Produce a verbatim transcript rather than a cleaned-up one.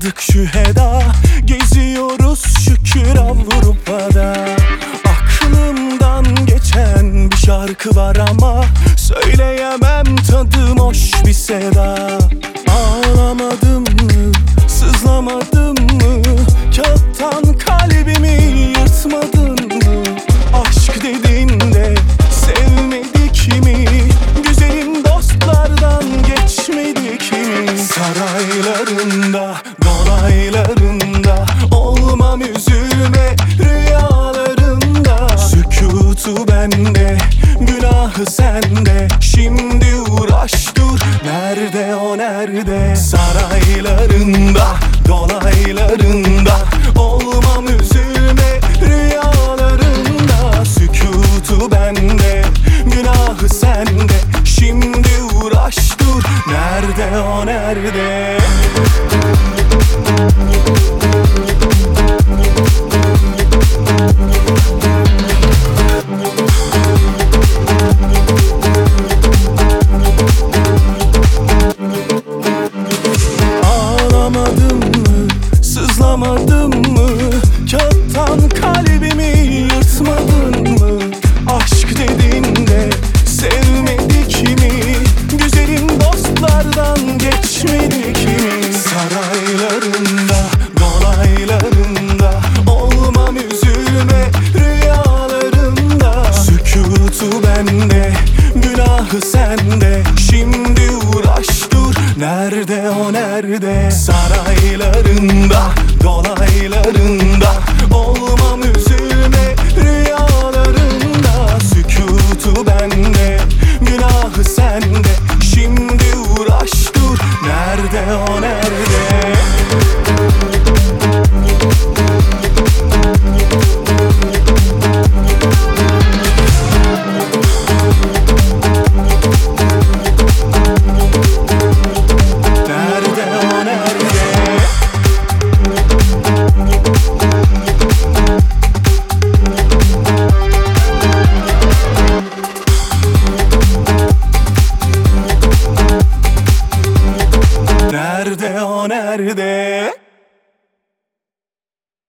Vardık şüheda, geziyoruz şükür Avrupa'da. Aklımdan geçen bir şarkı var ama söyleyemem, tadım hoş bir seda. Ağlamadım mı, sızlamadım mı, kağıttan kalbimi yırtmadın mı? Aşk dediğinde sevmedik mi, güzelim dostlardan geçmedik mi? Saraylarında, dolaylarında, olmam üzülme rüyalarında. Sükutu bende, günahı sende, şimdi uğraş dur, nerede o nerede? Saraylarında, dolaylarında, olmam üzülme rüyalarında. Sükutu bende, günahı sende, şimdi uğraş dur, nerede o nerede? Ağlamadım mı, sızlamadım mı, kağıttan kalbimi yırtmadın mı? Aşk dediğinde sevmedik mi, güzelim dostlardan geçmedik mi? Saraylarında, dolaylarında, olmam üzülme rüyalarında. Sükutu bende, günahı sende, şimdi uğraş dur, nerede o nerede? Saraylarında, dolaylarında,